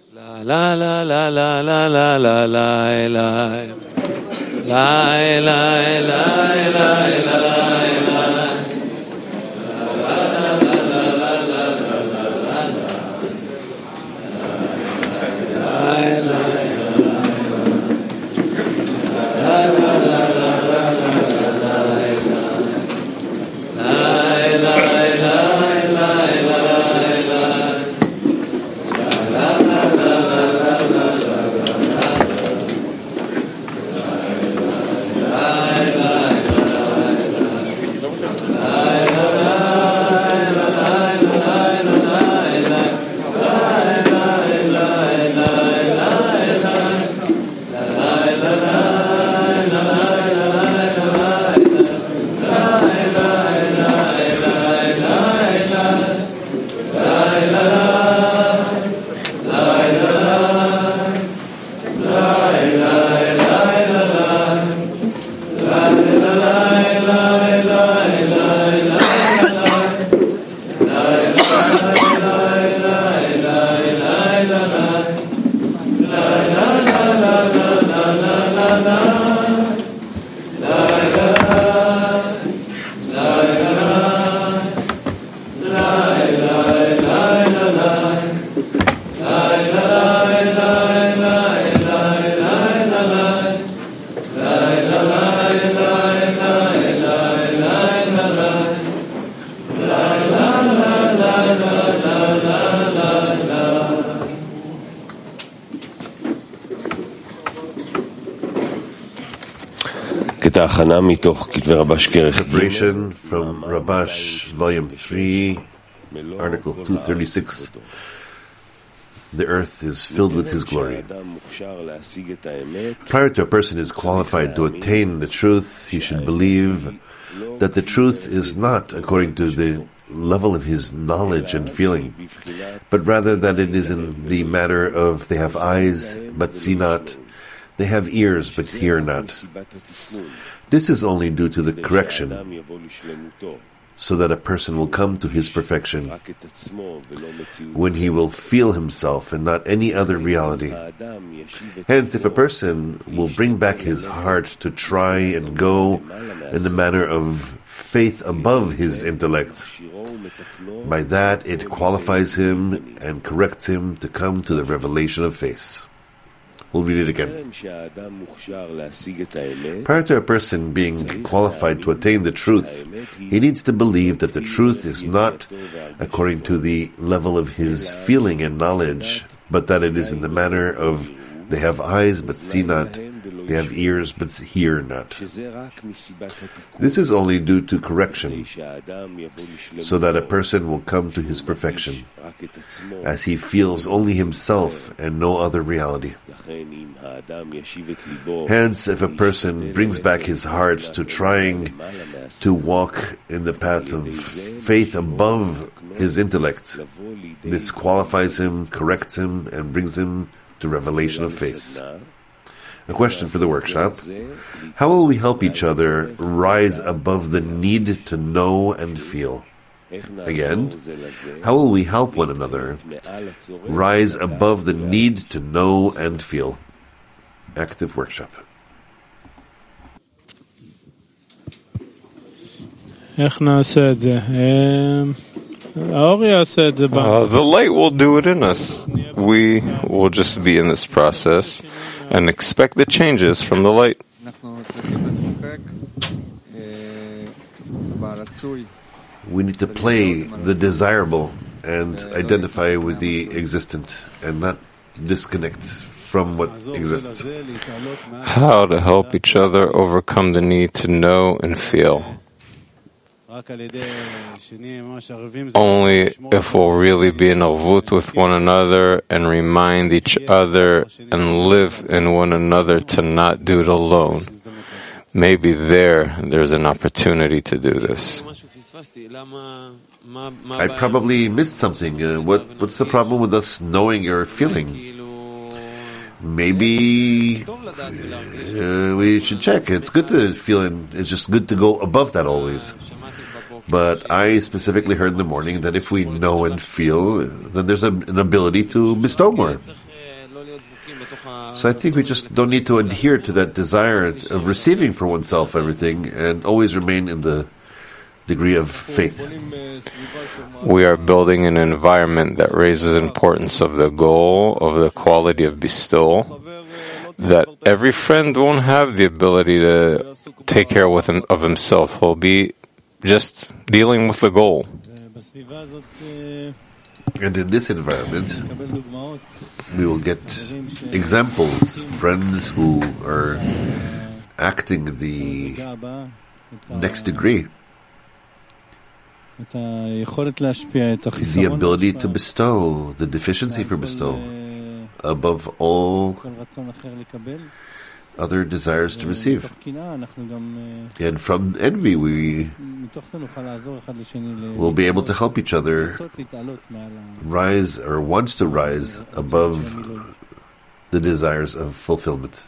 La la la la la la la la la la la la la la. Preparation from Rabash, Volume 3, Article 236. The earth is filled with His glory. Prior to a person is qualified to attain the truth, he should believe that the truth is not according to the level of his knowledge and feeling, but rather that it is in the matter of they have eyes but see not, they have ears but hear not. This is only due to the correction, so that a person will come to his perfection, when he will feel himself and not any other reality. Hence, if a person will bring back his heart to try and go in the manner of faith above his intellect, by that it qualifies him and corrects him to come to the revelation of faith. We'll read it again. Prior to a person being qualified to attain the truth, he needs to believe that the truth is not according to the level of his feeling and knowledge, but that it is in the manner of they have eyes but see not, they have ears but hear not. This is only due to correction, so that a person will come to his perfection, as he feels only himself and no other reality. Hence, if a person brings back his heart to trying to walk in the path of faith above his intellect, this qualifies him, corrects him, and brings him to revelation of faith. A question for the workshop: how will we help each other rise above the need to know and feel? Again, how will we help one another rise above the need to know and feel? Active workshop. The light will do it in us. We will just be in this process and expect the changes from the light. We need to play the desirable and identify with the existent and not disconnect from what exists. How to help each other overcome the need to know and feel. Only if we'll really be in arvut with one another and remind each other and live in one another to not do it alone. Maybe there's an opportunity to do this. I probably missed something. What's the problem with us knowing or feeling? Maybe we should check. It's good to feel, and it's just good to go above that always. But I specifically heard in the morning that if we know and feel, then there's an ability to bestow more. So I think we just don't need to adhere to that desire of receiving for oneself everything and always remain in the degree of faith. We are building an environment that raises importance of the goal, of the quality of bestowal, that every friend won't have the ability to take care of himself. He'll be just dealing with the goal. And in this environment, we will get examples, friends who are acting the next degree. The ability to bestow, the deficiency for bestow, above all other desires to receive. And from envy, we will be able to help each other rise or want to rise above the desires of fulfillment.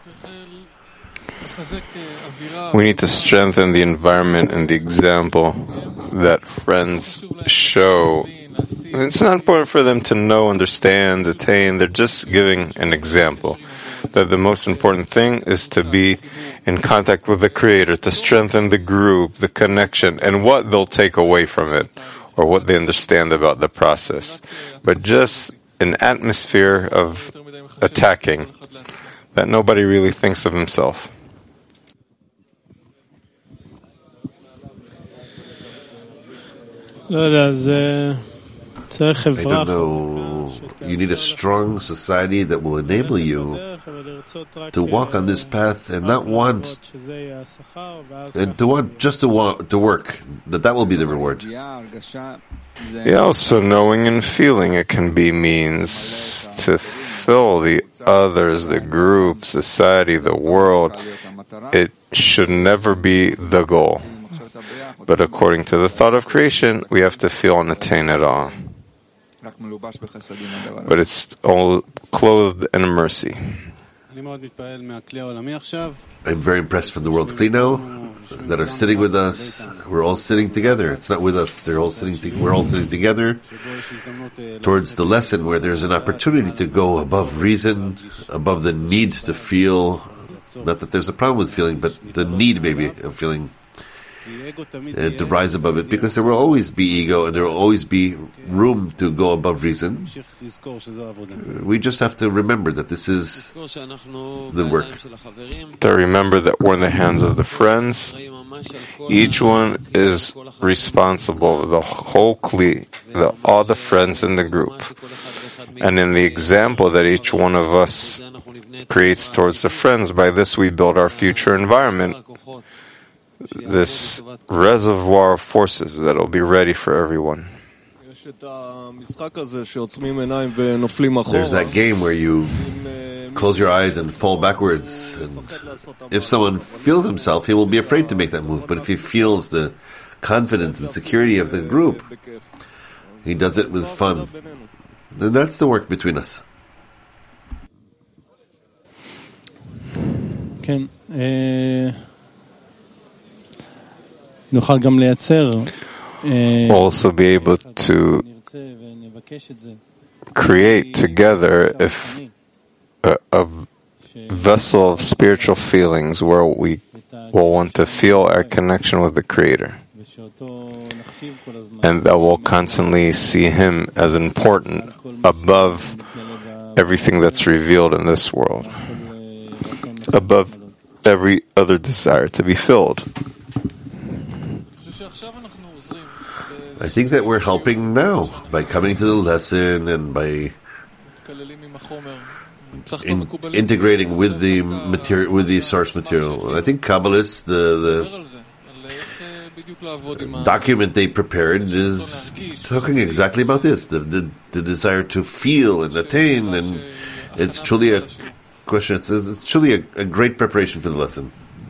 We need to strengthen the environment and the example that friends show. It's not important for them to know, understand, attain. They're just giving an example. That the most important thing is to be in contact with the Creator, to strengthen the group, the connection, and what they'll take away from it, or what they understand about the process. But just an atmosphere of attacking, that nobody really thinks of himself. I don't know. You need a strong society that will enable you to walk on this path and not want, and to want just to work. That will be the reward. Yeah, also knowing and feeling it can be means to fill the others, the group, society, the world. It should never be the goal. But according to the thought of creation, we have to feel and attain it all. But it's all clothed in mercy. I'm very impressed from the world Kli now that are sitting with us. We're all sitting together. It's not with us. They're all sitting. We're all sitting together towards the lesson where there's an opportunity to go above reason, above the need to feel. Not that there's a problem with feeling, but the need maybe of feeling. And to rise above it, because there will always be ego and there will always be room to go above reason. We just have to remember that this is the work. To remember that we're in the hands of the friends. Each one is responsible, the whole Kli, all the friends in the group. And in the example that each one of us creates towards the friends, by this we build our future environment. This reservoir of forces that will be ready for everyone. There's that game where you close your eyes and fall backwards, and if someone feels himself, he will be afraid to make that move. But if he feels the confidence and security of the group, he does it with fun. And that's the work between us. Also be able to create together a vessel of spiritual feelings where we will want to feel our connection with the Creator, and that will constantly see Him as important above everything that's revealed in this world, above every other desire to be filled. I think that we're helping now by coming to the lesson and by integrating with the material, with the source material. I think Kabbalists, the document they prepared is talking exactly about this: the desire to feel and attain, and it's truly a question. It's truly a great preparation for the lesson.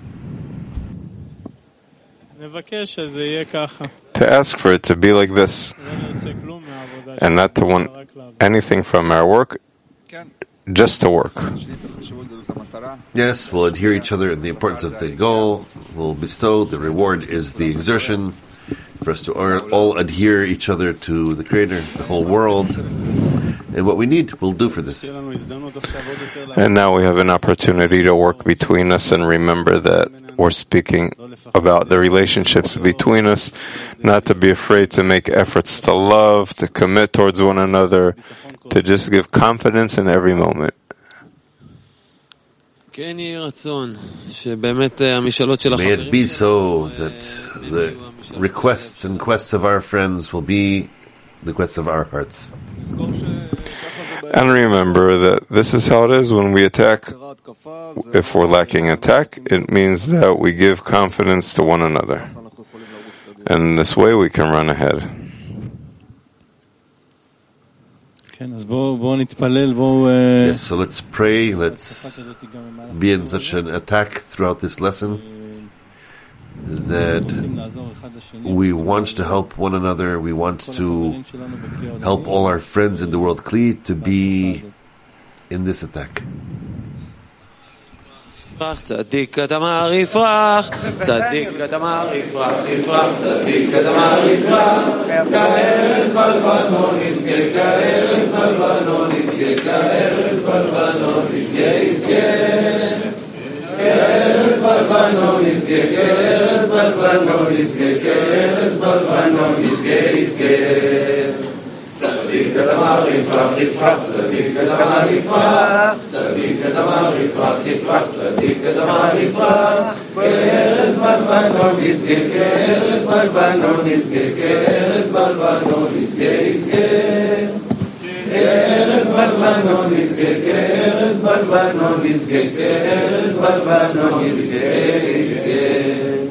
To ask for it to be like this, and not to want anything from our work, just to work. Yes, we'll adhere each other in the importance of the goal. We'll bestow. The reward is the exertion for us to all adhere each other to the Creator, the whole world, And what we need, we'll do for this. And now we have an opportunity to work between us and remember that we're speaking about the relationships between us, not to be afraid to make efforts to love, to commit towards one another, to just give confidence in every moment. May it be so that the requests and quests of our friends will be the quests of our hearts. And remember that this is how it is when we attack. If we're lacking attack, it means that we give confidence to one another. And this way we can run ahead. Yes, so let's pray, let's be in such an attack throughout this lesson that we want to help one another, we want to help all our friends in the world Kli to be in this attack. צדיק כדמר יפרח, צדיק כדמר יפרח, יפרח צדיק כדמר יפרח, כארץ בלבנון יזכה, כארץ בלבנון יזכה, כארץ בלבנון יזכה, יזכה, כארץ בלבנון יזכה, כארץ בלבנון יזכה, כארץ בלבנון יזכה, יזכה. צדיק כדמר יפרח, יפרח, צדיק כדמר יפרח, צדיק כדמר יפרח, יפרח, צדיק כדמר יפרח, כארץ בלבנון יזכה, כארץ בלבנון יזכה, כארץ בלבנון יזכה, יזכה, כארץ בלבנון יזכה, כארץ בלבנון יזכה, כארץ בלבנון יזכה, יזכה.